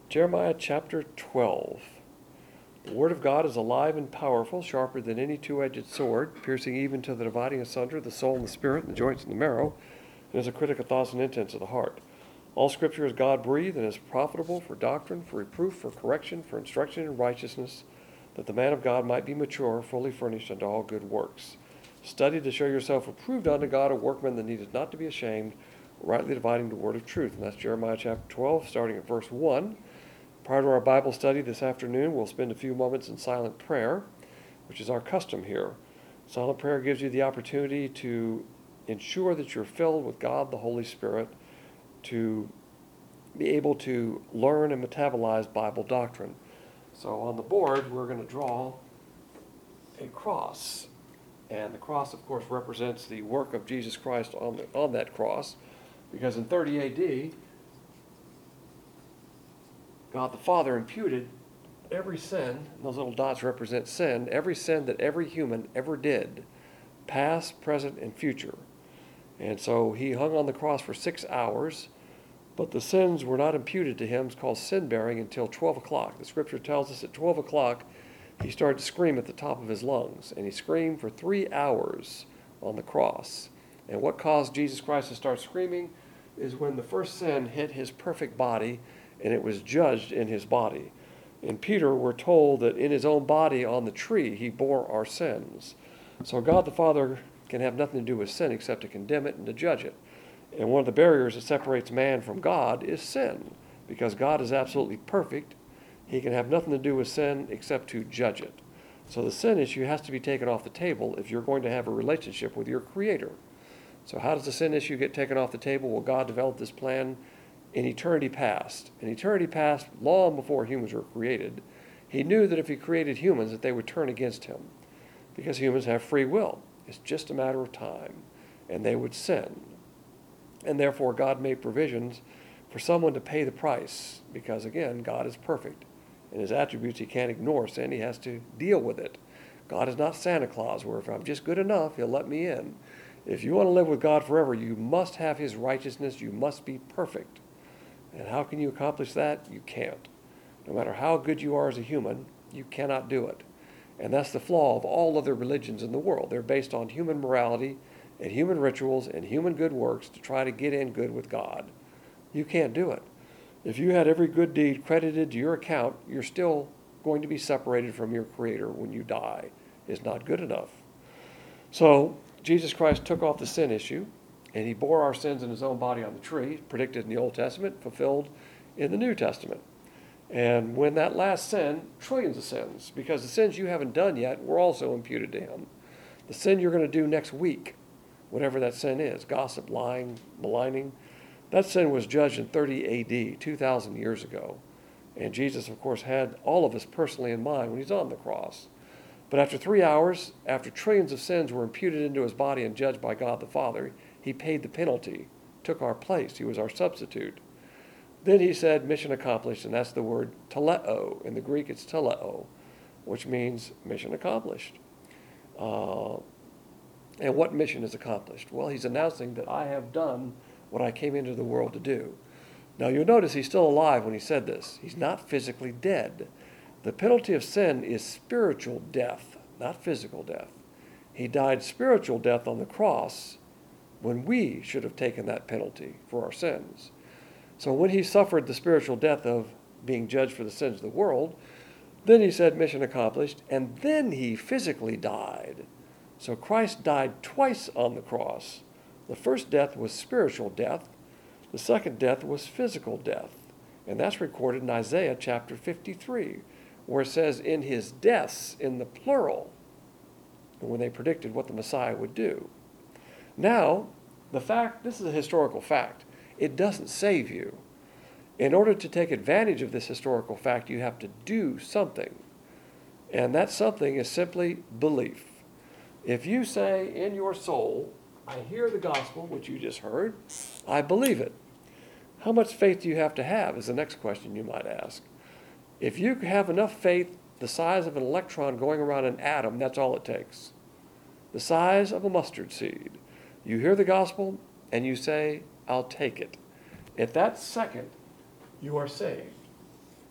Jeremiah chapter 12. The word of God is alive and powerful, sharper than any two-edged sword, piercing even to the dividing asunder the soul and the spirit, and the joints and the marrow, and is a critic of thoughts and intents of the heart. All Scripture is God-breathed and is profitable for doctrine, for reproof, for correction, for instruction in righteousness, that the man of God might be mature, fully furnished unto all good works. Study to show yourself approved unto God, a workman that needeth not to be ashamed, rightly dividing the word of truth. And that's Jeremiah chapter 12, starting at verse 1. Prior to our Bible study this afternoon, we'll spend a few moments in silent prayer, which is our custom here. Silent prayer gives you the opportunity to ensure that you're filled with God, the Holy Spirit, to be able to learn and metabolize Bible doctrine. So on the board, we're going to draw a cross. And the cross, of course, represents the work of Jesus Christ on that cross, because in 30 A.D., God the Father imputed every sin, those little dots represent sin, every sin that every human ever did, past, present, and future. And so he hung on the cross for 6 hours, but the sins were not imputed to him. It's called sin-bearing until 12 o'clock. The scripture tells us at 12 o'clock he started to scream at the top of his lungs, and he screamed for 3 hours on the cross. And what caused Jesus Christ to start screaming is when the first sin hit his perfect body, and it was judged in his body. In Peter, we're told that in his own body on the tree, he bore our sins. So God the Father can have nothing to do with sin except to condemn it and to judge it. And one of the barriers that separates man from God is sin. Because God is absolutely perfect, he can have nothing to do with sin except to judge it. So the sin issue has to be taken off the table if you're going to have a relationship with your Creator. So how does the sin issue get taken off the table? Well, God developed this plan in eternity past. In eternity past, long before humans were created, he knew that if he created humans, that they would turn against him. Because humans have free will. It's just a matter of time. And they would sin. And therefore, God made provisions for someone to pay the price. Because, again, God is perfect. In his attributes, he can't ignore sin. He has to deal with it. God is not Santa Claus, where if I'm just good enough, he'll let me in. If you want to live with God forever, you must have his righteousness. You must be perfect. And how can you accomplish that? You can't. No matter how good you are as a human, you cannot do it. And that's the flaw of all other religions in the world. They're based on human morality and human rituals and human good works to try to get in good with God. You can't do it. If you had every good deed credited to your account, you're still going to be separated from your Creator when you die. It's not good enough. So Jesus Christ took off the sin issue, and he bore our sins in his own body on the tree, predicted in the Old Testament, fulfilled in the New Testament. And when that last sin, trillions of sins, because the sins you haven't done yet were also imputed to him. The sin you're going to do next week, whatever that sin is, gossip, lying, maligning, that sin was judged in 30 A.D., 2,000 years ago. And Jesus, of course, had all of us personally in mind when he's on the cross. But after 3 hours, after trillions of sins were imputed into his body and judged by God the Father, he paid the penalty, took our place. He was our substitute. Then he said, mission accomplished, and that's the word teleo. In the Greek, it's teleo, which means mission accomplished. And what mission is accomplished? Well, he's announcing that I have done what I came into the world to do. Now, you'll notice he's still alive when he said this. He's not physically dead. The penalty of sin is spiritual death, not physical death. He died spiritual death on the cross when we should have taken that penalty for our sins. So when he suffered the spiritual death of being judged for the sins of the world, then he said, mission accomplished, and then he physically died. So Christ died twice on the cross. The first death was spiritual death. The second death was physical death. And that's recorded in Isaiah chapter 53, where it says, in his deaths, in the plural, when they predicted what the Messiah would do. Now, this is a historical fact. It doesn't save you. In order to take advantage of this historical fact, you have to do something. And that something is simply belief. If you say in your soul, I hear the gospel, which you just heard, I believe it. How much faith do you have to have is the next question you might ask. If you have enough faith the size of an electron going around an atom, that's all it takes. The size of a mustard seed. You hear the gospel and you say, I'll take it. At that second, you are saved.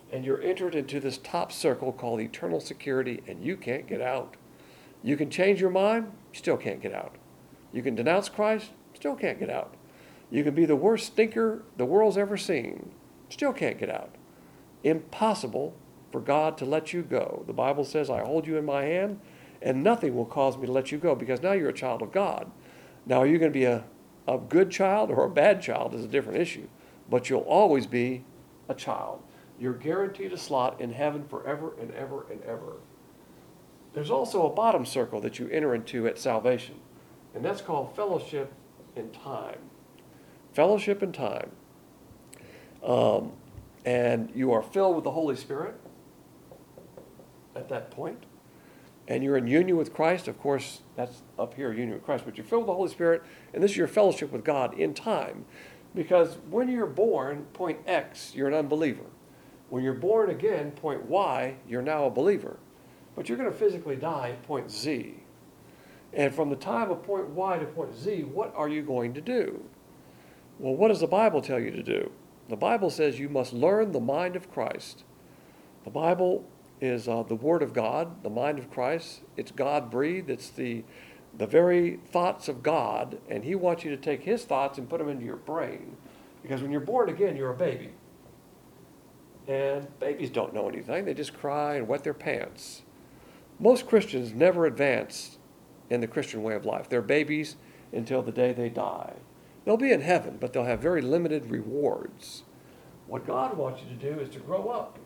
And you're entered into this top circle called eternal security, and you can't get out. You can change your mind, still can't get out. You can denounce Christ, still can't get out. You can be the worst stinker the world's ever seen, still can't get out. Impossible for God to let you go. The Bible says, I hold you in my hand, and nothing will cause me to let you go, because now you're a child of God. Now, are you going to be a good child or a bad child is a different issue, but you'll always be a child. You're guaranteed a slot in heaven forever and ever and ever. There's also a bottom circle that you enter into at salvation, and that's called fellowship in time. Fellowship in time. And you are filled with the Holy Spirit at that point. And you're in union with Christ. Of course, that's up here, union with Christ. But you're filled with the Holy Spirit, and this is your fellowship with God in time. Because when you're born, point X, you're an unbeliever. When you're born again, point Y, you're now a believer. But you're going to physically die at point Z. And from the time of point Y to point Z, what are you going to do? Well, what does the Bible tell you to do? The Bible says you must learn the mind of Christ. The Bible is the Word of God, the mind of Christ. It's God-breathed. It's the very thoughts of God, and He wants you to take His thoughts and put them into your brain. Because when you're born again, you're a baby. And babies don't know anything. They just cry and wet their pants. Most Christians never advance in the Christian way of life. They're babies until the day they die. They'll be in heaven, but they'll have very limited rewards. What God wants you to do is to grow up.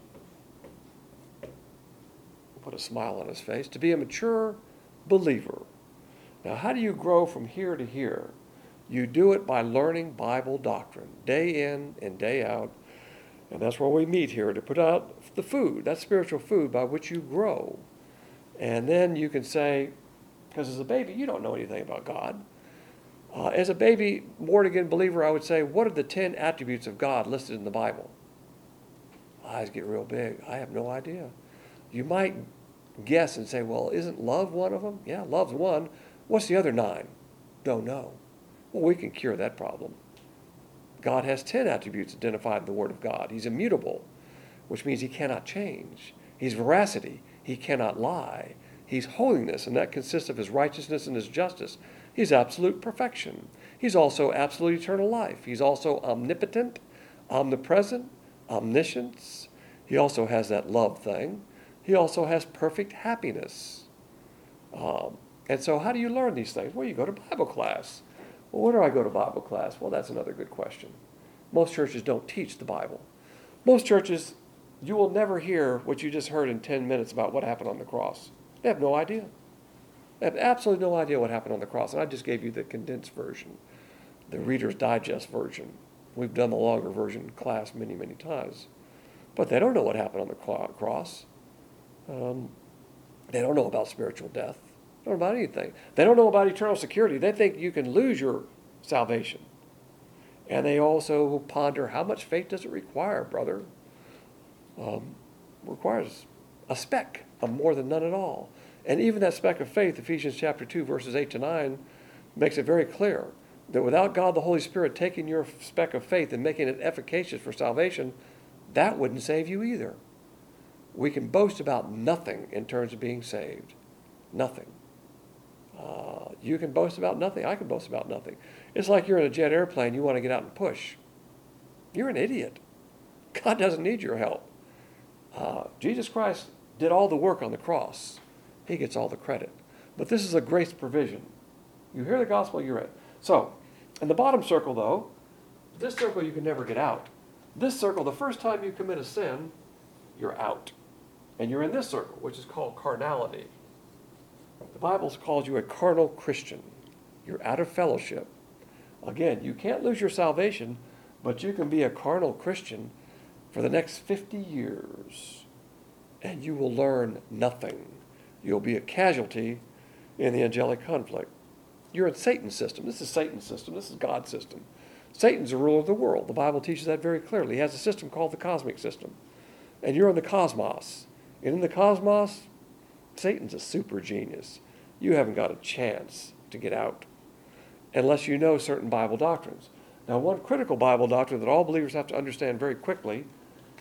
Put a smile on his face. To be a mature believer. Now, how do you grow from here to here? You do it by learning Bible doctrine, day in and day out. And that's where we meet here, to put out the food, that spiritual food by which you grow. And then you can say, because as a baby, you don't know anything about God. As a baby, born-again believer, I would say, what are the 10 attributes of God listed in the Bible? Eyes get real big. I have no idea. You might guess and say, well, isn't love one of them? Yeah, love's one. What's the other 9? Don't know. Well, we can cure that problem. God has 10 attributes identified in the Word of God. He's immutable, which means He cannot change. He's veracity. He cannot lie. He's holiness, and that consists of His righteousness and His justice. He's absolute perfection. He's also absolute eternal life. He's also omnipotent, omnipresent, omniscience. He also has that love thing. He also has perfect happiness. And so how do you learn these things? Well, you go to Bible class. Well, when do I go to Bible class? Well, that's another good question. Most churches don't teach the Bible. Most churches, you will never hear what you just heard in 10 minutes about what happened on the cross. They have no idea. They have absolutely no idea what happened on the cross. And I just gave you the condensed version, the Reader's Digest version. We've done the longer version in class many, many times. But they don't know what happened on the cross. They don't know about spiritual death. They don't know about anything. They don't know about eternal security. They think you can lose your salvation. And they also ponder, how much faith does it require, brother? Requires a speck of more than none at all. And even that speck of faith, Ephesians chapter 2, verses 8 to 9, makes it very clear that without God the Holy Spirit taking your speck of faith and making it efficacious for salvation, that wouldn't save you either. We can boast about nothing in terms of being saved. Nothing. You can boast about nothing. I can boast about nothing. It's like you're in a jet airplane, you want to get out and push. You're an idiot. God doesn't need your help. Jesus Christ did all the work on the cross. He gets all the credit. But this is a grace provision. You hear the gospel, you're in. So, in the bottom circle, though, this circle you can never get out. This circle, the first time you commit a sin, you're out. And you're in this circle, which is called carnality. The Bible calls you a carnal Christian. You're out of fellowship. Again, you can't lose your salvation, but you can be a carnal Christian for the next 50 years. And you will learn nothing. You'll be a casualty in the angelic conflict. You're in Satan's system. This is Satan's system. This is God's system. Satan's the ruler of the world. The Bible teaches that very clearly. He has a system called the cosmic system. And you're in the cosmos. And in the cosmos, Satan's a super genius. You haven't got a chance to get out unless you know certain Bible doctrines. Now, one critical Bible doctrine that all believers have to understand very quickly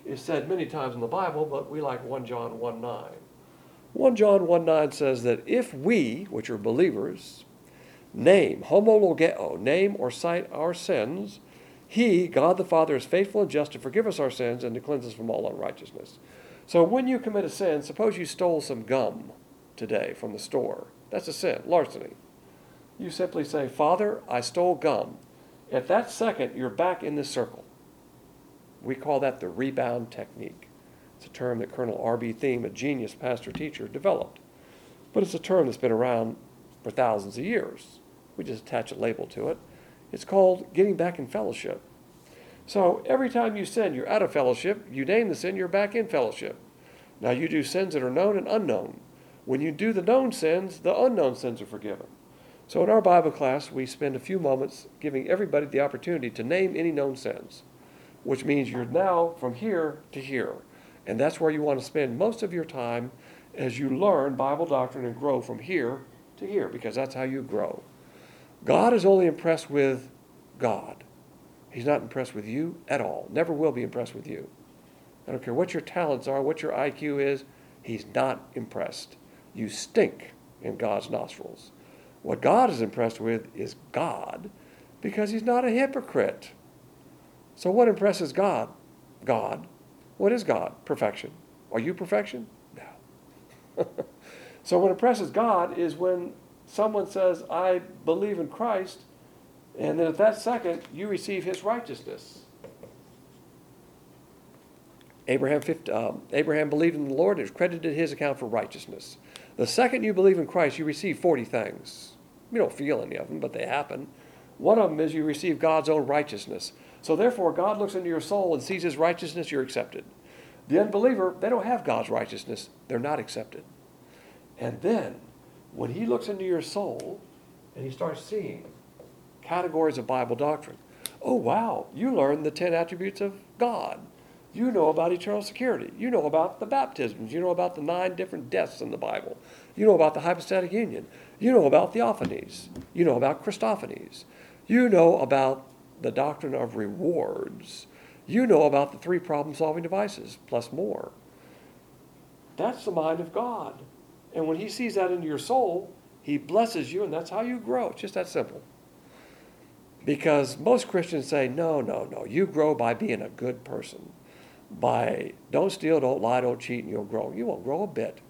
is said many times in the Bible, but we like 1 John 1:9. 1 John 1:9 says that if we, which are believers, name, homologeo, name or cite our sins, he, God the Father, is faithful and just to forgive us our sins and to cleanse us from all unrighteousness. So when you commit a sin, suppose you stole some gum today from the store. That's a sin, larceny. You simply say, Father, I stole gum. At that second, you're back in this circle. We call that the rebound technique. It's a term that Colonel R.B. Thieme, a genius pastor-teacher, developed. But it's a term that's been around for thousands of years. We just attach a label to it. It's called getting back in fellowship. So every time you sin, you're out of fellowship. You name the sin, you're back in fellowship. Now you do sins that are known and unknown. When you do the known sins, the unknown sins are forgiven. So in our Bible class, we spend a few moments giving everybody the opportunity to name any known sins, which means you're now from here to here. And that's where you want to spend most of your time as you learn Bible doctrine and grow from here to here, because that's how you grow. God is only impressed with God. He's not impressed with you at all. Never will be impressed with you. I don't care what your talents are, what your IQ is, he's not impressed. You stink in God's nostrils. What God is impressed with is God, because he's not a hypocrite. So what impresses God? God. What is God? Perfection. Are you perfection? No. So what impresses God is when someone says, I believe in Christ, and then at that second, you receive his righteousness. Abraham believed in the Lord and it was credited to his account for righteousness. The second you believe in Christ, you receive 40 things. You don't feel any of them, but they happen. One of them is you receive God's own righteousness. So therefore, God looks into your soul and sees his righteousness, you're accepted. The unbeliever, they don't have God's righteousness. They're not accepted. And then, when he looks into your soul and he starts seeing categories of Bible doctrine, oh wow, you learned the 10 attributes of God. You know about eternal security. You know about the baptisms. You know about the 9 different deaths in the Bible. You know about the hypostatic union. You know about theophanies. You know about Christophanies. You know about the doctrine of rewards. You know about the 3 problem-solving devices, plus more. That's the mind of God. And when he sees that into your soul, he blesses you, and that's how you grow. It's just that simple. Because most Christians say, no, you grow by being a good person. By don't steal, don't lie, don't cheat, and you'll grow. You won't grow a bit.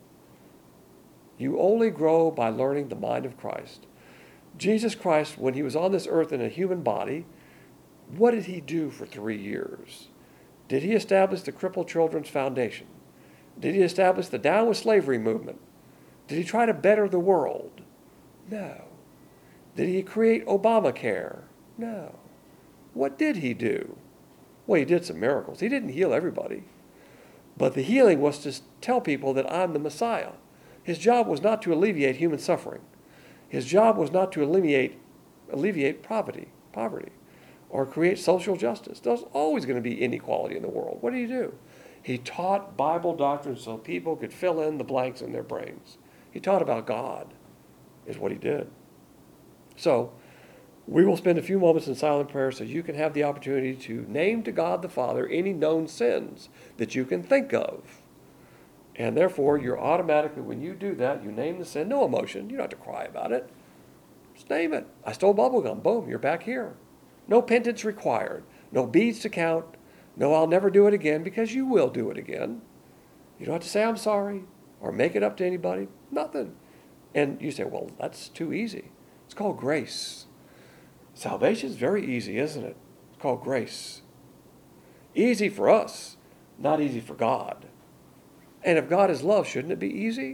You only grow by learning the mind of Christ. Jesus Christ, when he was on this earth in a human body, what did he do for 3 years? Did he establish the Crippled Children's Foundation? Did he establish the Down with Slavery movement? Did he try to better the world? No. Did he create Obamacare? No. What did he do? Well, he did some miracles. He didn't heal everybody. But the healing was to tell people that I'm the Messiah. His job was not to alleviate human suffering. His job was not to alleviate poverty, or create social justice. There's always going to be inequality in the world. What did he do? He taught Bible doctrine so people could fill in the blanks in their brains. He taught about God, is what he did. So, we will spend a few moments in silent prayer so you can have the opportunity to name to God the Father any known sins that you can think of. And therefore, you're automatically, when you do that, you name the sin, no emotion. You don't have to cry about it. Just name it. I stole bubblegum. Boom, you're back here. No penance required. No beads to count. No, I'll never do it again, because you will do it again. You don't have to say I'm sorry or make it up to anybody. Nothing. And you say, well, that's too easy. It's called grace. Salvation is very easy, isn't it? It's called grace. Easy for us, not easy for God. And if God is love, shouldn't it be easy?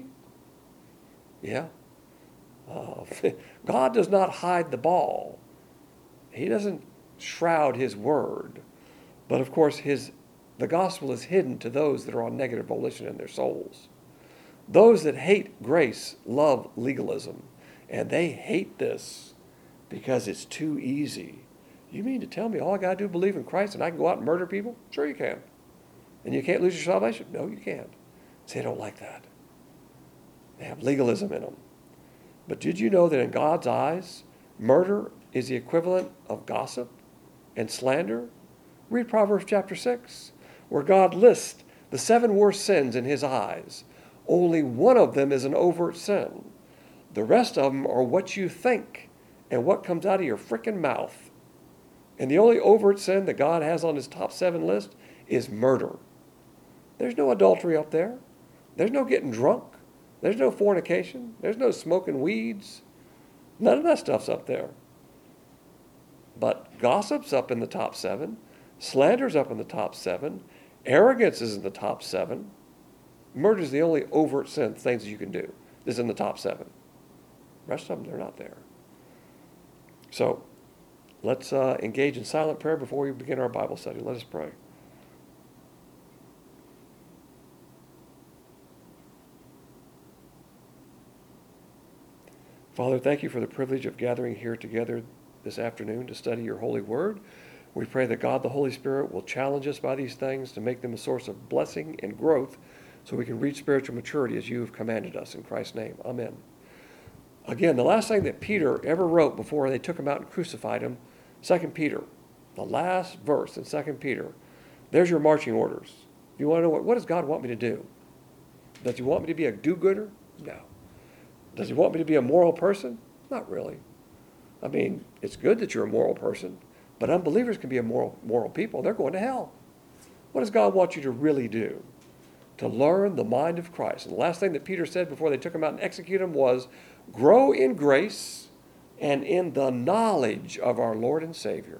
Yeah. God does not hide the ball. He doesn't shroud his word. But of course, the gospel is hidden to those that are on negative volition in their souls. Those that hate grace love legalism. And they hate this because it's too easy. You mean to tell me all I got to do is believe in Christ and I can go out and murder people? Sure you can. And you can't lose your salvation? No, you can't. See, they don't like that. They have legalism in them. But did you know that in God's eyes, murder is the equivalent of gossip and slander? Read Proverbs chapter 6. where God lists the 7 worst sins in his eyes. Only one of them is an overt sin. The rest of them are what you think and what comes out of your frickin' mouth. And the only overt sin that God has on his top 7 list is murder. There's no adultery up there. There's no getting drunk. There's no fornication. There's no smoking weeds. None of that stuff's up there. But gossip's up in the top 7. Slander's up in the top 7. Arrogance is in the top 7. Murder's the only overt sin, things you can do, is in the top 7. The rest of them, they're not there. So, let's engage in silent prayer before we begin our Bible study. Let us pray. Father, thank you for the privilege of gathering here together this afternoon to study your holy word. We pray that God, the Holy Spirit, will challenge us by these things to make them a source of blessing and growth so we can reach spiritual maturity as you have commanded us. In Christ's name, amen. Again, the last thing that Peter ever wrote before they took him out and crucified him, 2 Peter, the last verse in 2 Peter, there's your marching orders. You want to know what does God want me to do? Does he want me to be a do-gooder? No. Does he want me to be a moral person? Not really. I mean, it's good that you're a moral person, but unbelievers can be a moral people. They're going to hell. What does God want you to really do? To learn the mind of Christ. And the last thing that Peter said before they took him out and executed him was, grow in grace and in the knowledge of our Lord and Savior.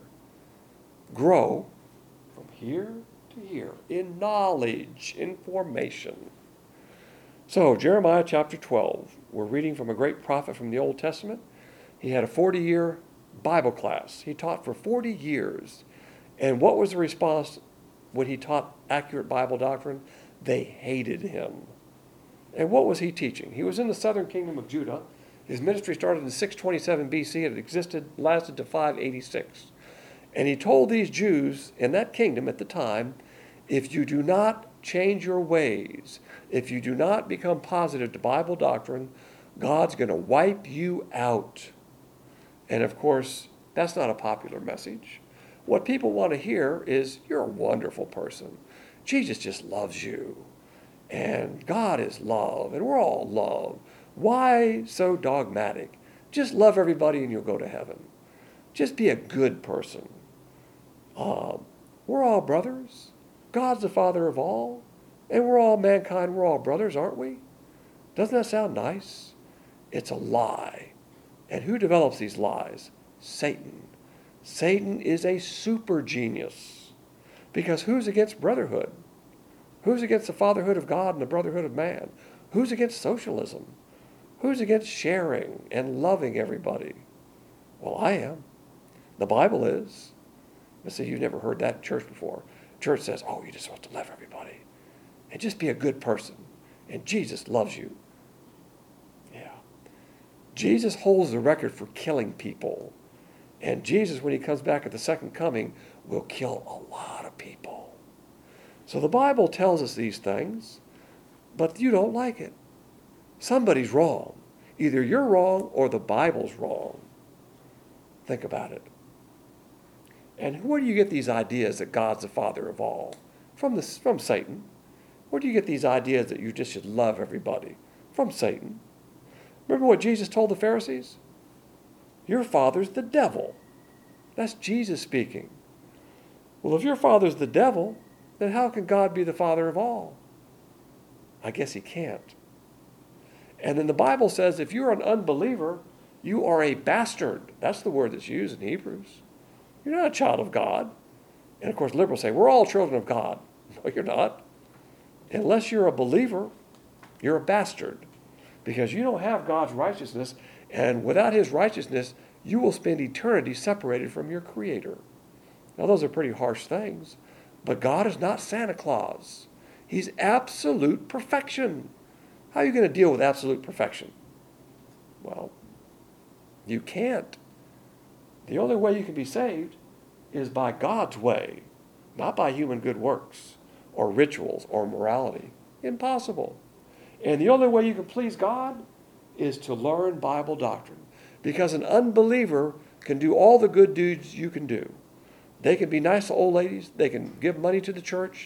Grow from here to here in knowledge, information. So, Jeremiah chapter 12, we're reading from a great prophet from the Old Testament. He had a 40-year Bible class. He taught for 40 years. And what was the response when he taught accurate Bible doctrine? They hated him. And what was he teaching? He was in the southern kingdom of Judah. His ministry started in 627 BC and it lasted to 586. And he told these Jews in that kingdom at the time, if you do not change your ways, if you do not become positive to Bible doctrine, God's going to wipe you out. And of course, that's not a popular message. What people want to hear is, you're a wonderful person. Jesus just loves you. And God is love, and we're all love. Why so dogmatic? Just love everybody and you'll go to heaven. Just be a good person. We're all brothers. God's the Father of all. And we're all mankind. We're all brothers, aren't we? Doesn't that sound nice? It's a lie. And who develops these lies? Satan. Satan is a super genius. Because who's against brotherhood? Who's against the fatherhood of God and the brotherhood of man? Who's against socialism? Who's against sharing and loving everybody? Well, I am. The Bible is. But see, you've never heard that in church before. Church says, oh, you're just supposed to love everybody. And just be a good person. And Jesus loves you. Yeah. Jesus holds the record for killing people. And Jesus, when he comes back at the second coming, will kill a lot of people. So the Bible tells us these things, but you don't like it. Somebody's wrong. Either you're wrong or the Bible's wrong. Think about it. And where do you get these ideas that God's the Father of all? From Satan. Where do you get these ideas that you just should love everybody? From Satan. Remember what Jesus told the Pharisees? Your father's the devil. That's Jesus speaking. Well, if your father's the devil, then how can God be the Father of all? I guess he can't. And then the Bible says if you're an unbeliever, you are a bastard. That's the word that's used in Hebrews. You're not a child of God. And of course, liberals say, we're all children of God. No, you're not. Unless you're a believer, you're a bastard. Because you don't have God's righteousness, and without his righteousness, you will spend eternity separated from your Creator. Now, those are pretty harsh things, but God is not Santa Claus. He's absolute perfection. How are you going to deal with absolute perfection? Well, you can't. The only way you can be saved is by God's way, not by human good works or rituals or morality. Impossible. And the only way you can please God is to learn Bible doctrine. Because an unbeliever can do all the good deeds you can do. They can be nice to old ladies. They can give money to the church.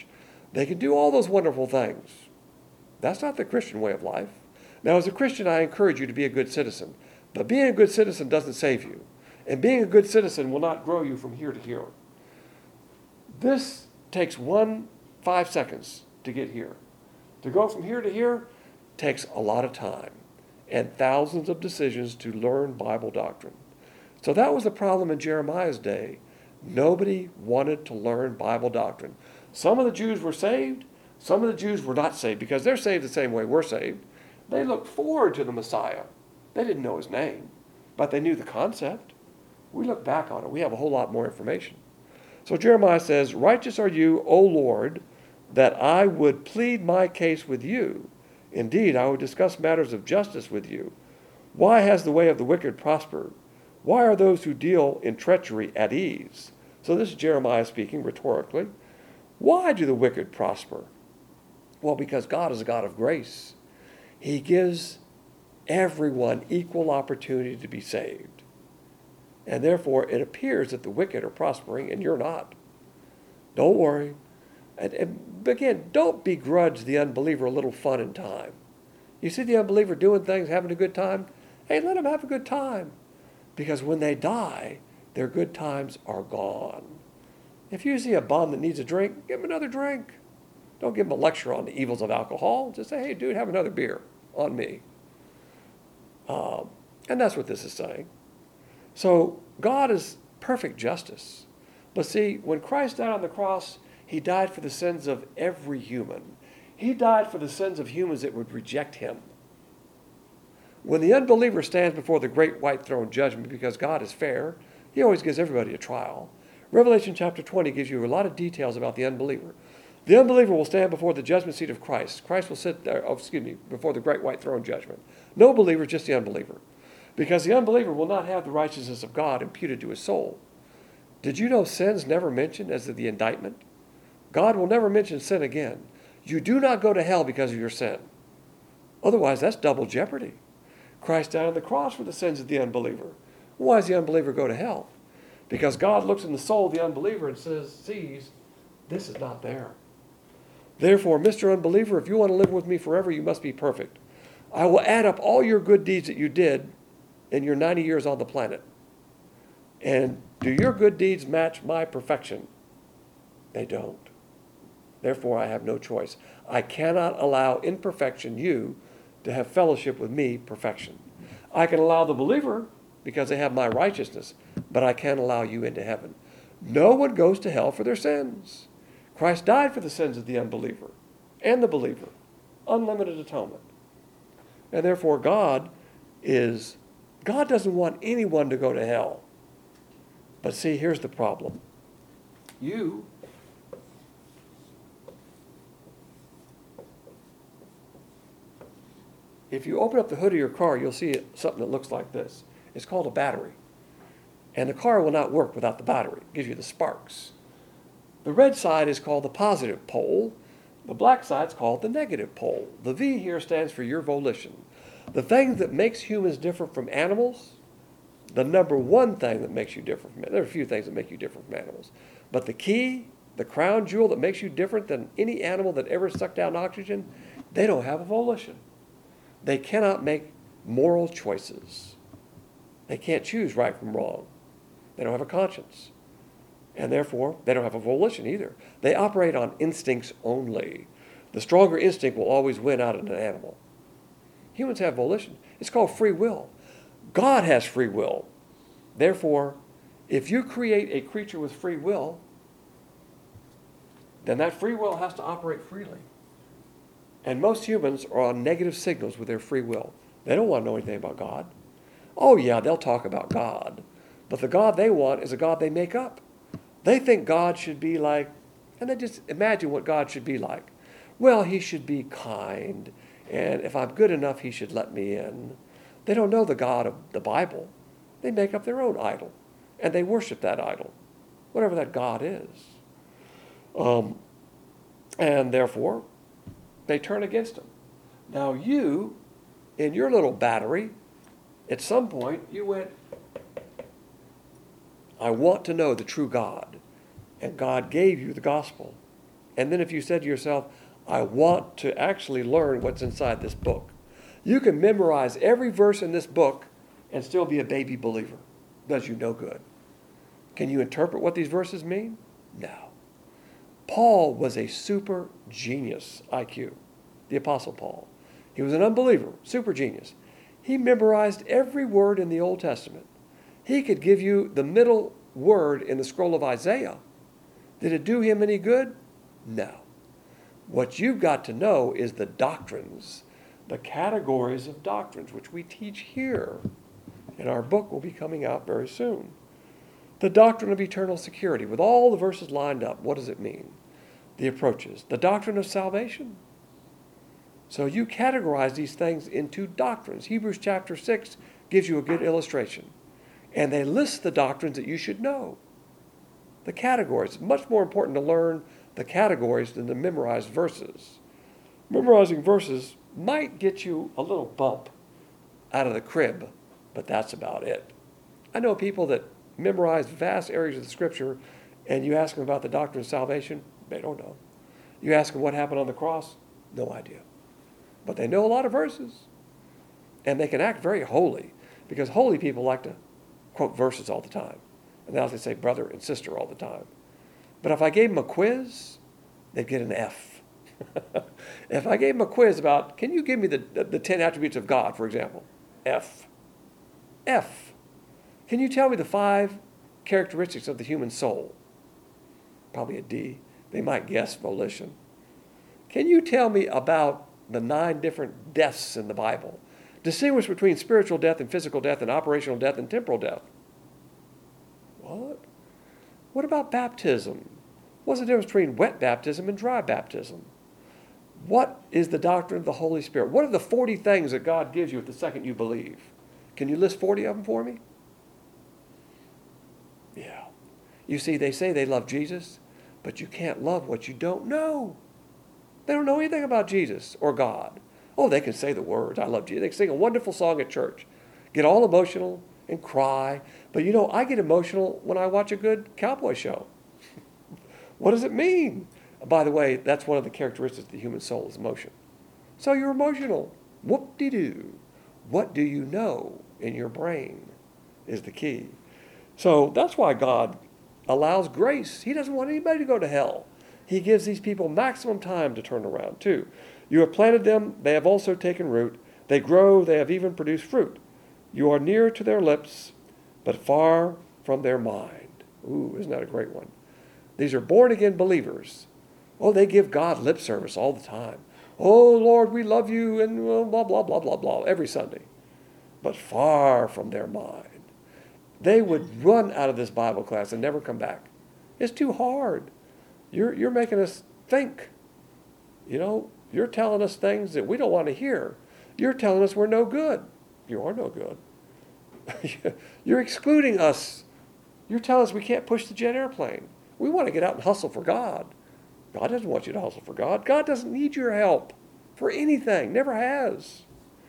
They can do all those wonderful things. That's not the Christian way of life. Now, as a Christian, I encourage you to be a good citizen. But being a good citizen doesn't save you. And being a good citizen will not grow you from here to here. This takes 5 seconds to get here. To go from here to here takes a lot of time and thousands of decisions to learn Bible doctrine. So that was the problem in Jeremiah's day. Nobody wanted to learn Bible doctrine. Some of the Jews were saved. Some of the Jews were not saved because they're saved the same way we're saved. They looked forward to the Messiah. They didn't know his name, but they knew the concept. We look back on it. We have a whole lot more information. So Jeremiah says, "Righteous are you, O Lord, that I would plead my case with you. Indeed, I would discuss matters of justice with you. Why has the way of the wicked prospered? Why are those who deal in treachery at ease?" So this is Jeremiah speaking rhetorically. Why do the wicked prosper? Well, because God is a God of grace. He gives everyone equal opportunity to be saved. And therefore, it appears that the wicked are prospering and you're not. Don't worry. And again, don't begrudge the unbeliever a little fun and time. You see the unbeliever doing things, having a good time? Hey, let them have a good time. Because when they die, their good times are gone. If you see a bum that needs a drink, give him another drink. Don't give him a lecture on the evils of alcohol. Just say, hey, dude, have another beer on me. And that's what this is saying. So God is perfect justice. But see, when Christ died on the cross, he died for the sins of every human. He died for the sins of humans that would reject him. When the unbeliever stands before the great white throne judgment, because God is fair, he always gives everybody a trial. Revelation chapter 20 gives you a lot of details about the unbeliever. The unbeliever will stand before the judgment seat of Christ. Christ will sit there, before the great white throne judgment. No believer, just the unbeliever. Because the unbeliever will not have the righteousness of God imputed to his soul. Did you know sin's never mentioned as the indictment? God will never mention sin again. You do not go to hell because of your sin. Otherwise, that's double jeopardy. Christ died on the cross for the sins of the unbeliever. Why does the unbeliever go to hell? Because God looks in the soul of the unbeliever and sees, this is not there. Therefore, Mr. Unbeliever, if you want to live with me forever, you must be perfect. I will add up all your good deeds that you did in your 90 years on the planet. And do your good deeds match my perfection? They don't. Therefore, I have no choice. I cannot allow imperfection, you, to have fellowship with me, perfection. I can allow the believer because they have my righteousness, but I can't allow you into heaven. No one goes to hell for their sins. Christ died for the sins of the unbeliever and the believer. Unlimited atonement. And therefore God doesn't want anyone to go to hell. But see, here's the problem. If you open up the hood of your car, you'll see something that looks like this. It's called a battery. And the car will not work without the battery. It gives you the sparks. The red side is called the positive pole. The black side is called the negative pole. The V here stands for your volition. The thing that makes humans different from animals, the number one thing that makes you different from, there are a few things that make you different from animals, but the key, the crown jewel that makes you different than any animal that ever sucked down oxygen, they don't have a volition. They cannot make moral choices. They can't choose right from wrong. They don't have a conscience. And therefore, they don't have a volition either. They operate on instincts only. The stronger instinct will always win out of an animal. Humans have volition. It's called free will. God has free will. Therefore, if you create a creature with free will, then that free will has to operate freely. And most humans are on negative signals with their free will. They don't want to know anything about God. Oh yeah, they'll talk about God. But the God they want is a God they make up. They think God should be like, and they just imagine what God should be like. Well, he should be kind, and if I'm good enough, he should let me in. They don't know the God of the Bible. They make up their own idol, and they worship that idol, whatever that God is. And therefore, they turn against him. Now you, in your little battery, at some point, you went, I want to know the true God. And God gave you the gospel. And then if you said to yourself, I want to actually learn what's inside this book, you can memorize every verse in this book and still be a baby believer. Does you no good. Can you interpret what these verses mean? No. Paul was a super genius IQ, the Apostle Paul. He was an unbeliever, super genius. He memorized every word in the Old Testament. He could give you the middle word in the scroll of Isaiah. Did it do him any good? No. What you've got to know is the doctrines, the categories of doctrines, which we teach here. And our book will be coming out very soon. The doctrine of eternal security, with all the verses lined up, what does it mean? The approaches. The doctrine of salvation. So you categorize these things into doctrines. Hebrews chapter 6 gives you a good illustration. And they list the doctrines that you should know. The categories. It's much more important to learn the categories than to memorize verses. Memorizing verses might get you a little bump out of the crib, but that's about it. I know people that memorize vast areas of the Scripture, and you ask them about the doctrine of salvation, they don't know. You ask them what happened on the cross, no idea. But they know a lot of verses, and they can act very holy, because holy people like to quote verses all the time. And now they say brother and sister all the time. But if I gave them a quiz, they'd get an F. If I gave them a quiz about, can you give me the 10 attributes of God, for example? F. F. Can you tell me the 5 characteristics of the human soul? Probably a D. They might guess volition. Can you tell me about the 9 different deaths in the Bible? Distinguish between spiritual death and physical death and operational death and temporal death. What? What about baptism? What's the difference between wet baptism and dry baptism? What is the doctrine of the Holy Spirit? What are the 40 things that God gives you at the second you believe? Can you list 40 of them for me? Yeah. You see, they say they love Jesus, but you can't love what you don't know. They don't know anything about Jesus or God. Oh, they can say the words, I love Jesus. They can sing a wonderful song at church, get all emotional and cry. But you know, I get emotional when I watch a good cowboy show. What does it mean? By the way, that's one of the characteristics of the human soul is emotion. So you're emotional. Whoop-de-doo. What do you know in your brain is the key. So that's why God allows grace. He doesn't want anybody to go to hell. He gives these people maximum time to turn around too. You have planted them, they have also taken root. They grow, they have even produced fruit. You are near to their lips, but far from their mind. Ooh, isn't that a great one? These are born-again believers. Oh, they give God lip service all the time. Oh, Lord, we love you, and blah, blah, blah, blah, blah, every Sunday. But far from their mind. They would run out of this Bible class and never come back. It's too hard. You're making us think. You know, you're telling us things that we don't want to hear. You're telling us we're no good. You are no good. You're excluding us. You're telling us we can't push the jet airplane. We want to get out and hustle for God. God doesn't want you to hustle for God. God doesn't need your help for anything. Never has.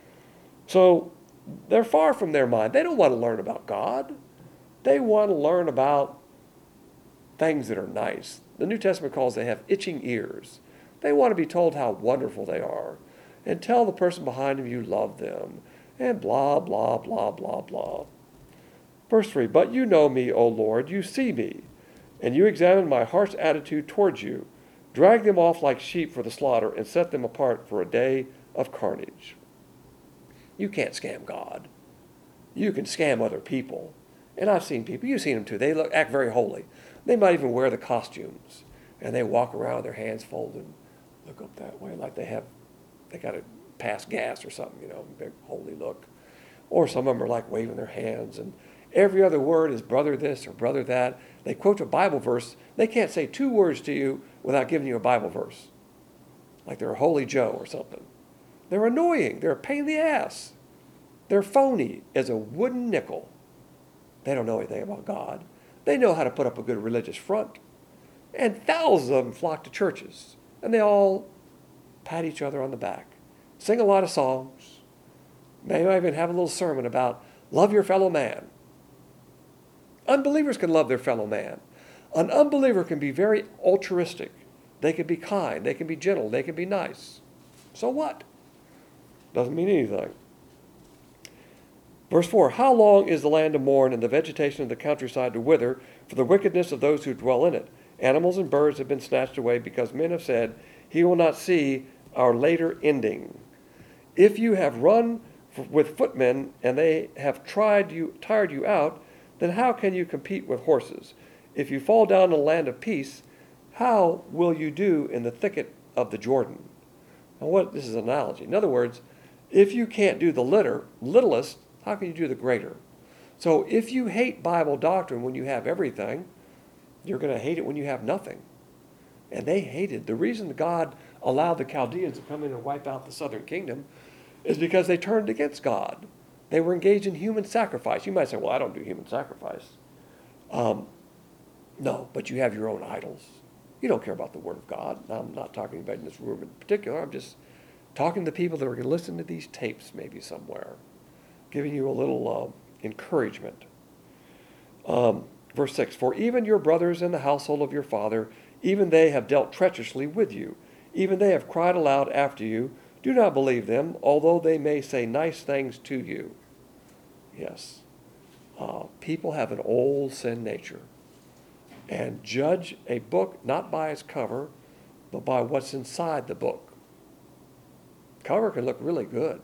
So they're far from their mind. They don't want to learn about God. They want to learn about things that are nice. The New Testament calls they have itching ears. They want to be told how wonderful they are and tell the person behind them you love them and blah, blah, blah, blah, blah. Verse 3, but you know me, O Lord, you see me, and you examine my heart's attitude towards you. Drag them off like sheep for the slaughter and set them apart for a day of carnage. You can't scam God. You can scam other people. And I've seen people, you've seen them too, they act very holy. They might even wear the costumes, and they walk around with their hands folded, look up that way like they got to pass gas or something, you know, big holy look. Or some of them are like waving their hands, and every other word is brother this or brother that. They quote a Bible verse. They can't say 2 words to you without giving you a Bible verse, like they're a Holy Joe or something. They're annoying. They're a pain in the ass. They're phony as a wooden nickel. They don't know anything about God. They know how to put up a good religious front. And thousands of them flock to churches, and they all pat each other on the back, sing a lot of songs. They might even have a little sermon about love your fellow man. Unbelievers can love their fellow man. An unbeliever can be very altruistic, They can be kind. They can be gentle. They can be nice. So what? Doesn't mean anything. Verse 4, how long is the land to mourn and the vegetation of the countryside to wither for the wickedness of those who dwell in it? Animals and birds have been snatched away because men have said, he will not see our later ending. If you have run with footmen and they have tired you out, then how can you compete with horses? If you fall down in the land of peace, how will you do in the thicket of the Jordan? Now, this is an analogy. In other words, if you can't do the littlest, how can you do the greater? So if you hate Bible doctrine when you have everything, you're going to hate it when you have nothing. And they hated. The reason God allowed the Chaldeans to come in and wipe out the southern kingdom is because they turned against God. They were engaged in human sacrifice. You might say, well, I don't do human sacrifice. No, but you have your own idols. You don't care about the Word of God. I'm not talking about in this room in particular. I'm just talking to people that are going to listen to these tapes maybe somewhere, giving you a little encouragement. Verse 6, for even your brothers in the household of your father, even they have dealt treacherously with you. Even they have cried aloud after you. Do not believe them, although they may say nice things to you. Yes, people have an old sin nature and judge a book not by its cover, but by what's inside the book. Cover can look really good.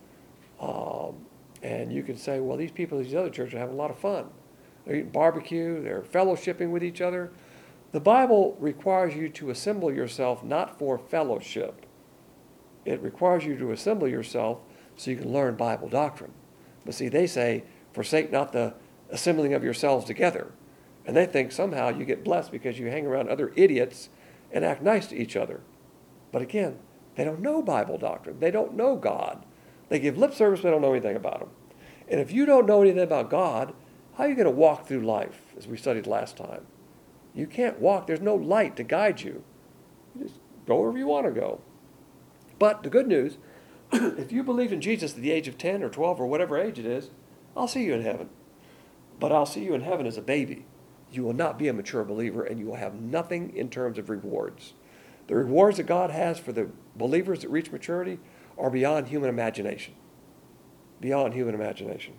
And you can say, well, these people at these other churches are having a lot of fun. They're eating barbecue, they're fellowshipping with each other. The Bible requires you to assemble yourself not for fellowship. It requires you to assemble yourself so you can learn Bible doctrine. But see, they say, forsake not the assembling of yourselves together. And they think somehow you get blessed because you hang around other idiots and act nice to each other. But again, they don't know Bible doctrine. They don't know God. They give lip service, but they don't know anything about him. And if you don't know anything about God, how are you going to walk through life, as we studied last time? You can't walk. There's no light to guide you. You just go wherever you want to go. But the good news, if you believe in Jesus at the age of 10 or 12 or whatever age it is, I'll see you in heaven. But I'll see you in heaven as a baby. You will not be a mature believer, and you will have nothing in terms of rewards. The rewards that God has for the believers that reach maturity are beyond human imagination. Beyond human imagination.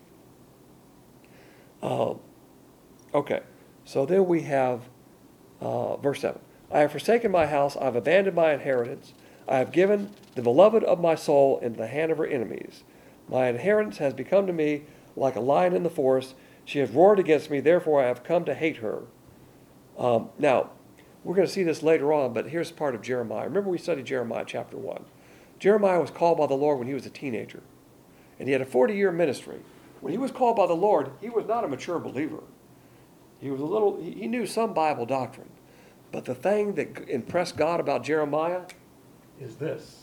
Okay, so then we have verse 7. I have forsaken my house, I have abandoned my inheritance, I have given the beloved of my soul into the hand of her enemies. My inheritance has become to me like a lion in the forest. She has roared against me, therefore I have come to hate her. Now, we're going to see this later on, but here's part of Jeremiah. Remember we studied Jeremiah chapter 1. Jeremiah was called by the Lord when he was a teenager, and he had a 40-year ministry. When he was called by the Lord, he was not a mature believer. He knew some Bible doctrine. But the thing that impressed God about Jeremiah is this.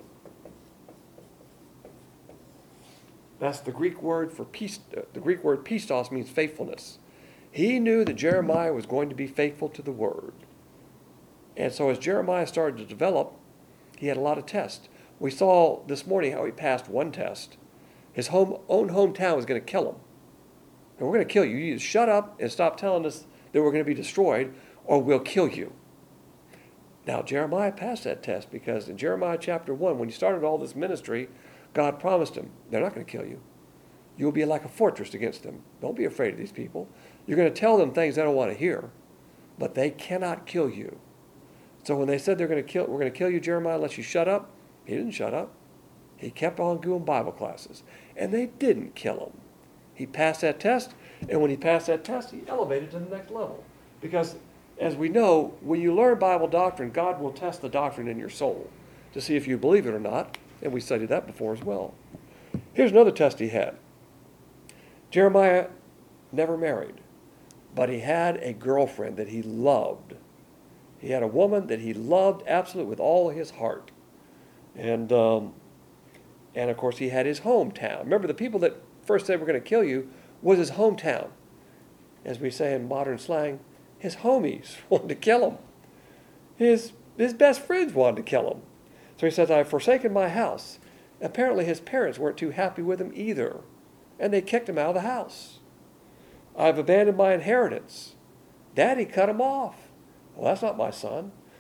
That's the Greek word for peace. The Greek word pistos means faithfulness. He knew that Jeremiah was going to be faithful to the word. And so as Jeremiah started to develop, he had a lot of tests. We saw this morning how he passed one test. His own hometown was going to kill him. And we're going to kill you. You either shut up and stop telling us that we're going to be destroyed, or we'll kill you. Now, Jeremiah passed that test because in Jeremiah chapter 1, when he started all this ministry, God promised him, they're not going to kill you. You'll be like a fortress against them. Don't be afraid of these people. You're going to tell them things they don't want to hear, but they cannot kill you. So when they said we're going to kill you, Jeremiah, unless you shut up, he didn't shut up. He kept on doing Bible classes, and they didn't kill him. He passed that test, and when he passed that test, he elevated to the next level. Because, as we know, when you learn Bible doctrine, God will test the doctrine in your soul to see if you believe it or not, and we studied that before as well. Here's another test he had. Jeremiah never married, but he had a girlfriend that he loved. He had a woman that he loved absolutely with all his heart. And of course, he had his hometown. Remember, the people that first said we're going to kill you was his hometown. As we say in modern slang, his homies wanted to kill him. His best friends wanted to kill him. So he says, I have forsaken my house. Apparently his parents weren't too happy with him either, and they kicked him out of the house. I've abandoned my inheritance. Daddy cut him off. Well, that's not my son.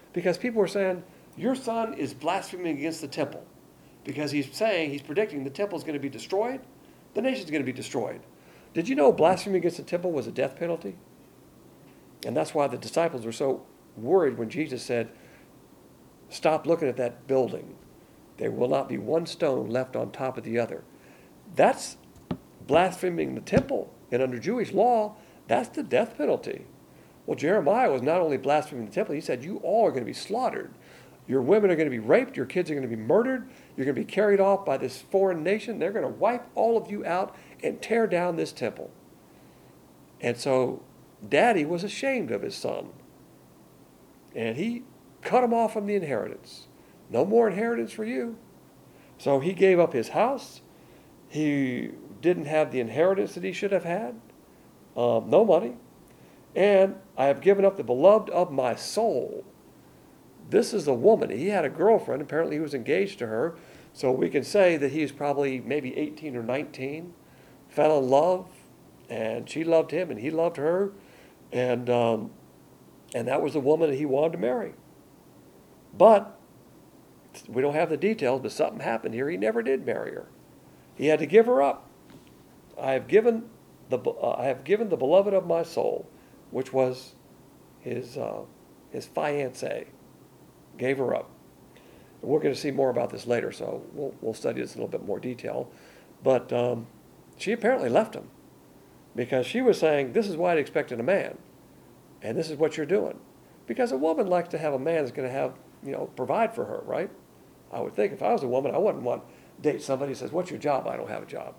because people were saying, your son is blaspheming against the temple because he's predicting the temple is going to be destroyed, the nation's going to be destroyed. Did you know blasphemy against the temple was a death penalty? And that's why the disciples were so worried when Jesus said, stop looking at that building. There will not be one stone left on top of the other. That's blaspheming the temple. And under Jewish law, that's the death penalty. Well, Jeremiah was not only blaspheming the temple, he said, you all are going to be slaughtered. Your women are going to be raped. Your kids are going to be murdered. You're going to be carried off by this foreign nation. They're going to wipe all of you out and tear down this temple. And so Daddy was ashamed of his son. And he cut him off from the inheritance. No more inheritance for you. So he gave up his house. He didn't have the inheritance that he should have had. No money. And I have given up the beloved of my soul. This is a woman. He had a girlfriend. Apparently he was engaged to her. So we can say that he's probably maybe 18 or 19. Fell in love. And she loved him and he loved her. And that was the woman that he wanted to marry. But we don't have the details, but something happened here. He never did marry her. He had to give her up. I have given the beloved of my soul, which was his fiancée. Gave her up. And we're going to see more about this later, so we'll study this in a little bit more detail. But she apparently left him because she was saying, this is what I'd expect in a man, and this is what you're doing. Because a woman likes to have a man that's going to have, provide for her, right? I would think if I was a woman, I wouldn't want to date somebody who says, what's your job? I don't have a job.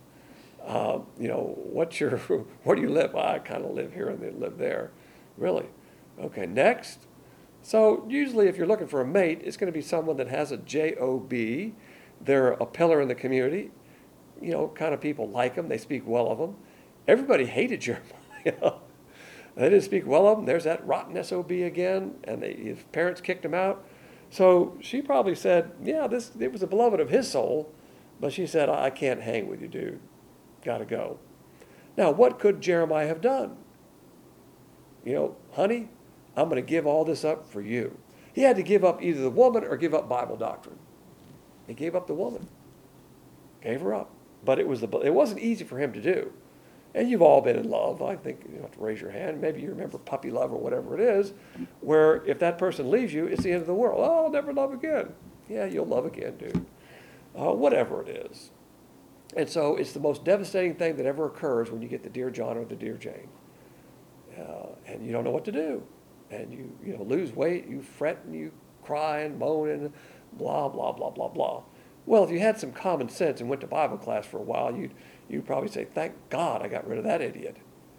Where do you live? I kind of live here and they live there. Really? Okay, next. So usually if you're looking for a mate, it's going to be someone that has a job. They're a pillar in the community. Kind of people like them. They speak well of them. Everybody hated Jeremiah. They didn't speak well of him. There's that rotten SOB again. And his parents kicked him out. So she probably said, yeah, it was the beloved of his soul. But she said, I can't hang with you, dude. Got to go. Now, what could Jeremiah have done? Honey, I'm going to give all this up for you. He had to give up either the woman or give up Bible doctrine. He gave up the woman. Gave her up. But it wasn't easy for him to do. And you've all been in love. I think you don't have to raise your hand. Maybe you remember puppy love or whatever it is, where if that person leaves you, it's the end of the world. Oh, I'll never love again. Yeah, you'll love again, dude. Whatever it is. And so it's the most devastating thing that ever occurs when you get the Dear John or the Dear Jane. And you don't know what to do. And you lose weight, you fret and you cry and moan and blah, blah, blah, blah, blah. Well, if you had some common sense and went to Bible class for a while, you'd probably say, thank God I got rid of that idiot.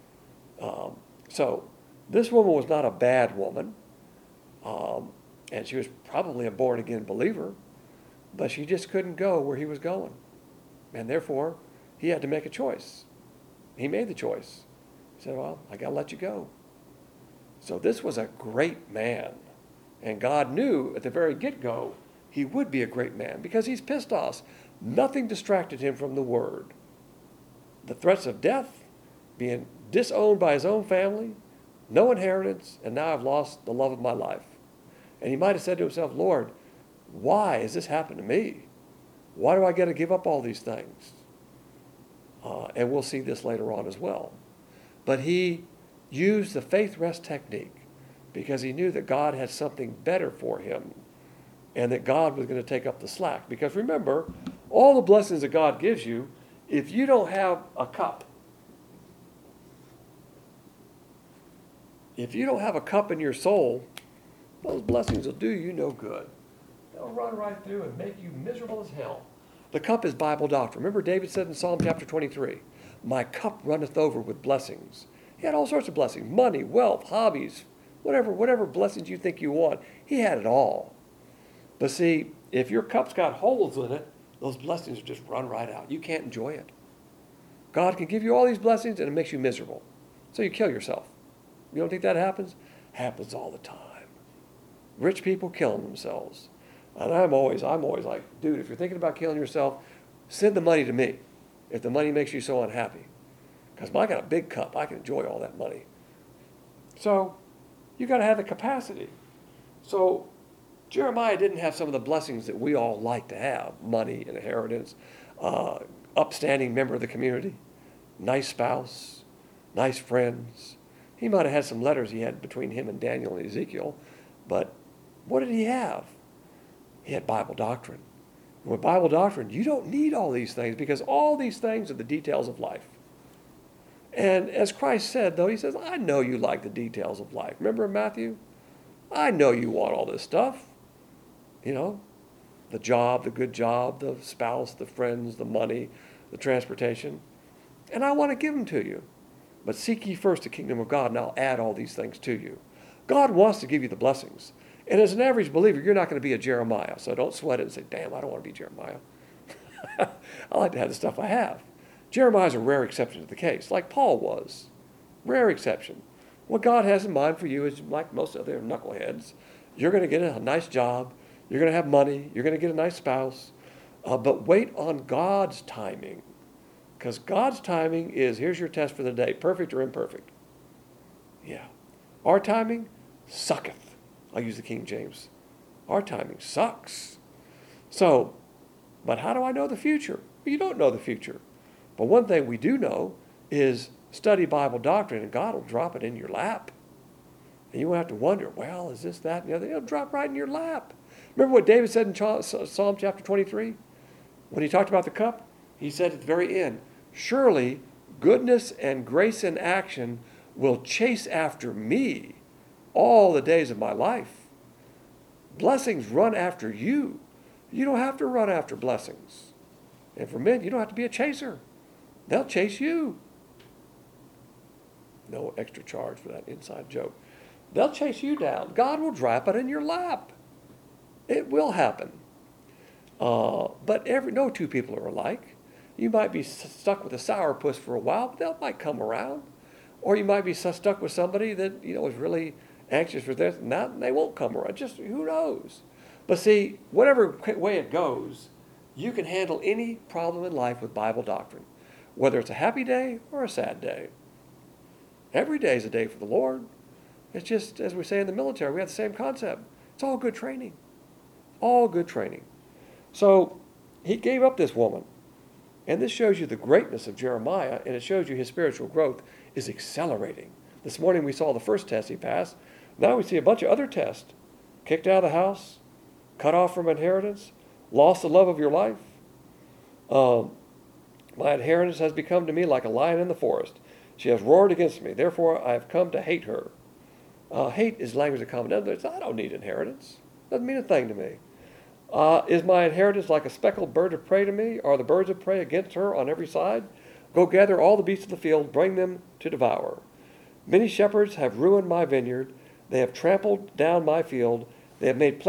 So this woman was not a bad woman. And she was probably a born-again believer. But she just couldn't go where he was going. And therefore, he had to make a choice. He made the choice. He said, well, I got to let you go. So this was a great man. And God knew at the very get-go he would be a great man because he's pistos. Nothing distracted him from the word. The threats of death, being disowned by his own family, no inheritance, and now I've lost the love of my life. And he might have said to himself, Lord, why has this happened to me? Why do I got to give up all these things? And we'll see this later on as well. But he used the faith rest technique because he knew that God had something better for him and that God was going to take up the slack. Because remember, all the blessings that God gives you, if you don't have a cup, in your soul, those blessings will do you no good. They'll run right through and make you miserable as hell. The cup is Bible doctrine. Remember David said in Psalm chapter 23, my cup runneth over with blessings. He had all sorts of blessings, money, wealth, hobbies, whatever blessings you think you want. He had it all. But see, if your cup's got holes in it, those blessings just run right out. You can't enjoy it. God can give you all these blessings and it makes you miserable. So you kill yourself. You don't think that happens? Happens all the time. Rich people killing themselves. And I'm always like, dude, if you're thinking about killing yourself, send the money to me if the money makes you so unhappy. Because I got a big cup. I can enjoy all that money. So you got to have the capacity. So Jeremiah didn't have some of the blessings that we all like to have: money, and inheritance, upstanding member of the community, nice spouse, nice friends. He might have had some letters he had between him and Daniel and Ezekiel, but what did he have? He had Bible doctrine. And with Bible doctrine, you don't need all these things, because all these things are the details of life. And as Christ said, though, he says, I know you like the details of life. Remember in Matthew? I know you want all this stuff. You know, the job, the good job, the spouse, the friends, the money, the transportation. And I want to give them to you. But seek ye first the kingdom of God, and I'll add all these things to you. God wants to give you the blessings. And as an average believer, you're not going to be a Jeremiah. So don't sweat it and say, damn, I don't want to be Jeremiah. I like to have the stuff I have. Jeremiah's a rare exception to the case, like Paul was. Rare exception. What God has in mind for you is, like most other knuckleheads, you're going to get a nice job, you're going to have money, you're going to get a nice spouse, but wait on God's timing. Because God's timing is, here's your test for the day, perfect or imperfect. Yeah. Our timing sucketh. I'll use the King James. Our timing sucks. So, but how do I know the future? Well, you don't know the future. But one thing we do know is study Bible doctrine, and God will drop it in your lap. And you won't have to wonder, well, is this, that, and the other? It'll drop right in your lap. Remember what David said in Psalm chapter 23? When he talked about the cup, he said at the very end, surely goodness and grace in action will chase after me all the days of my life. Blessings run after you. You don't have to run after blessings. And for men, you don't have to be a chaser. They'll chase you. No extra charge for that inside joke. They'll chase you down. God will drop it in your lap. It will happen. But no two people are alike. You might be stuck with a sourpuss for a while, but they might come around. Or you might be stuck with somebody that is really anxious for this and that, and they won't come around. Just who knows? But see, whatever way it goes, you can handle any problem in life with Bible doctrine, whether it's a happy day or a sad day. Every day is a day for the Lord. It's just, as we say in the military, we have the same concept. It's all good training. All good training. So he gave up this woman. And this shows you the greatness of Jeremiah, and it shows you his spiritual growth is accelerating. This morning we saw the first test he passed. Now we see a bunch of other tests. Kicked out of the house, cut off from inheritance, lost the love of your life. My inheritance has become to me like a lion in the forest. She has roared against me. Therefore I have come to hate her. Hate is language of common sense. I don't need inheritance. Doesn't mean a thing to me. Is my inheritance like a speckled bird of prey to me? Are the birds of prey against her on every side? Go gather all the beasts of the field, bring them to devour. Many shepherds have ruined my vineyard. They have trampled down my field. They have made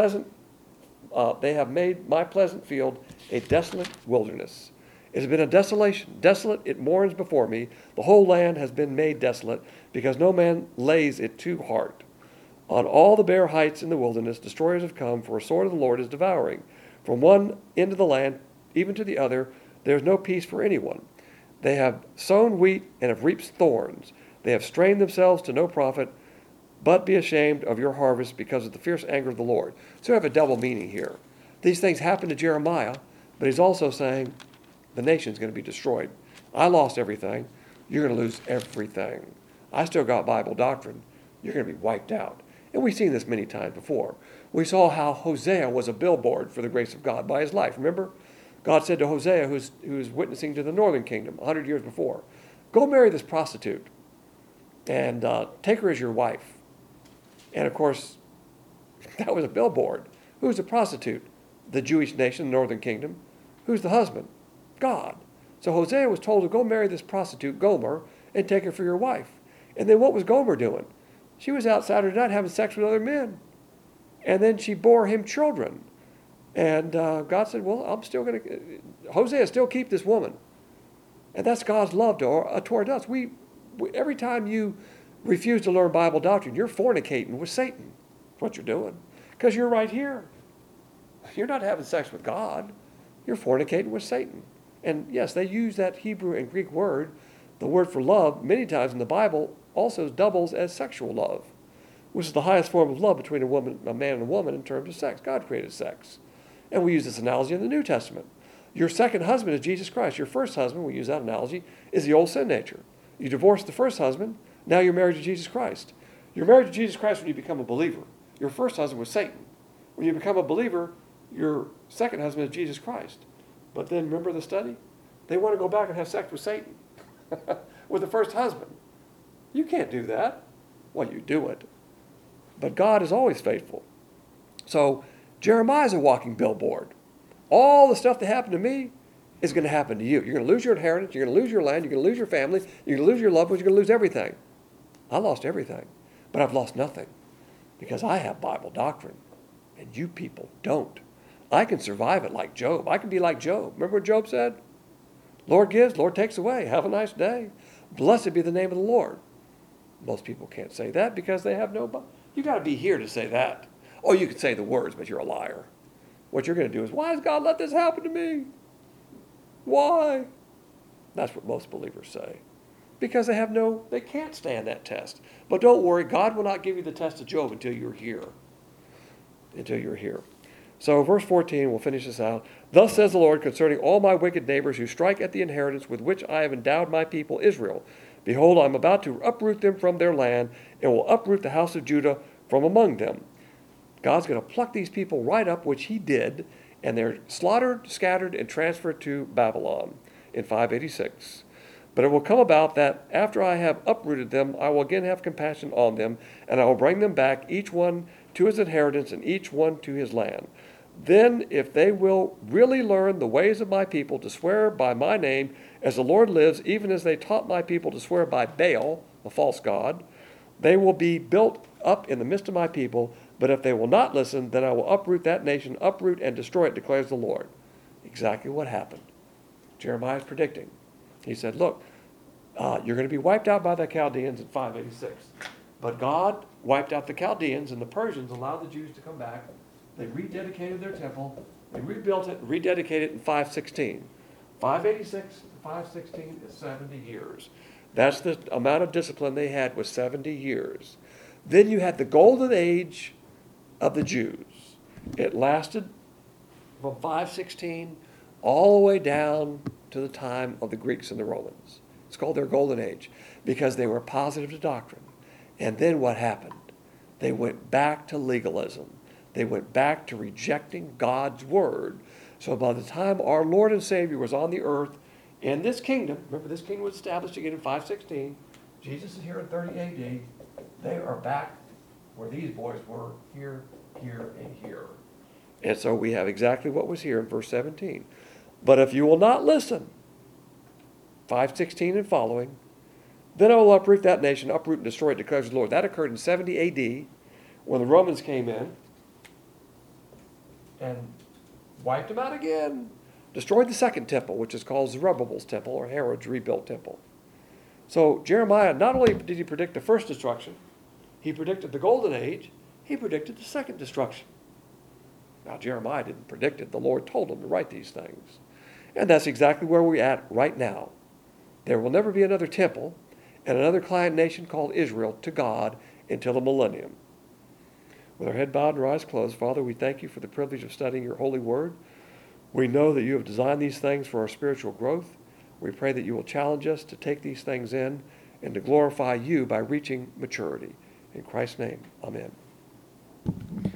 my pleasant field a desolate wilderness. It has been a desolation. Desolate, it mourns before me. The whole land has been made desolate, because no man lays it to heart. On all the bare heights in the wilderness, destroyers have come, for a sword of the Lord is devouring. From one end of the land, even to the other, there is no peace for anyone. They have sown wheat and have reaped thorns. They have strained themselves to no profit, but be ashamed of your harvest because of the fierce anger of the Lord. So we have a double meaning here. These things happened to Jeremiah, but he's also saying the nation's going to be destroyed. I lost everything. You're going to lose everything. I still got Bible doctrine. You're going to be wiped out. And we've seen this many times before. We saw how Hosea was a billboard for the grace of God by his life. Remember? God said to Hosea, who's witnessing to the northern kingdom 100 years before, go marry this prostitute and take her as your wife. And of course, that was a billboard. Who's the prostitute? The Jewish nation, the northern kingdom. Who's the husband? God. So Hosea was told to go marry this prostitute, Gomer, and take her for your wife. And then what was Gomer doing? She was out Saturday night having sex with other men. And then she bore him children. And God said, well, I'm still going to, Hosea, still keep this woman. And that's God's love toward us. We, every time you refuse to learn Bible doctrine, you're fornicating with Satan. That's what you're doing. Because you're right here. You're not having sex with God. You're fornicating with Satan. And yes, they use that Hebrew and Greek word, the word for love, many times in the Bible also doubles as sexual love. which is the highest form of love between a man and a woman in terms of sex. God created sex. And we use this analogy in the New Testament. Your second husband is Jesus Christ. Your first husband, we use that analogy, is the old sin nature. You divorced the first husband, now you're married to Jesus Christ. You're married to Jesus Christ when you become a believer. Your first husband was Satan. When you become a believer, your second husband is Jesus Christ. But then remember the study? They want to go back and have sex with Satan, with the first husband. You can't do that. Well, you do it. But God is always faithful. So Jeremiah is a walking billboard. All the stuff that happened to me is going to happen to you. You're going to lose your inheritance. You're going to lose your land. You're going to lose your family. You're going to lose your loved ones. You're going to lose everything. I lost everything, but I've lost nothing because I have Bible doctrine, and you people don't. I can survive it like Job. I can be like Job. Remember what Job said? Lord gives, Lord takes away. Have a nice day. Blessed be the name of the Lord. Most people can't say that because they have no Bible. You got to be here to say that. Oh, you can say the words, but you're a liar. What you're going to do is, why has God let this happen to me? Why? That's what most believers say. Because they can't stand that test. But don't worry, God will not give you the test of Job until you're here. Until you're here. So verse 14, we'll finish this out. Thus says the Lord concerning all my wicked neighbors who strike at the inheritance with which I have endowed my people Israel. Behold, I am about to uproot them from their land, and will uproot the house of Judah from among them. God's going to pluck these people right up, which he did, and they're slaughtered, scattered, and transferred to Babylon in 586. But it will come about that after I have uprooted them, I will again have compassion on them, and I will bring them back, each one to his inheritance, and each one to his land. Then, if they will really learn the ways of my people to swear by my name, as the Lord lives, even as they taught my people to swear by Baal, the false god, they will be built up in the midst of my people. But if they will not listen, then I will uproot that nation, uproot and destroy it, declares the Lord. Exactly what happened. Jeremiah is predicting. He said, look, you're going to be wiped out by the Chaldeans in 586. But God wiped out the Chaldeans, and the Persians allowed the Jews to come back. They rededicated their temple. They rebuilt it and rededicated it in 516. 586 to 516 is 70 years. That's the amount of discipline they had, was 70 years. Then you had the golden age of the Jews. It lasted from 516 all the way down to the time of the Greeks and the Romans. It's called their golden age because they were positive to doctrine. And then what happened? They went back to legalism. They went back to rejecting God's word. So by the time our Lord and Savior was on the earth in this kingdom, remember this kingdom was established again in 516, Jesus is here in 30 AD, they are back where these boys were, here, here, and here. And so we have exactly what was here in verse 17. But if you will not listen, 516 and following, then I will uproot that nation, uproot and destroy it, declares the Lord. That occurred in 70 AD when the Romans came in and wiped them out again. Destroyed the second temple, which is called Zerubbabel's temple, or Herod's rebuilt temple. So Jeremiah, not only did he predict the first destruction, he predicted the golden age, he predicted the second destruction. Now Jeremiah didn't predict it. The Lord told him to write these things. And that's exactly where we're at right now. There will never be another temple and another client nation called Israel to God until the millennium. With our head bowed and our eyes closed, Father, we thank you for the privilege of studying your holy word. We know that you have designed these things for our spiritual growth. We pray that you will challenge us to take these things in and to glorify you by reaching maturity. In Christ's name, amen.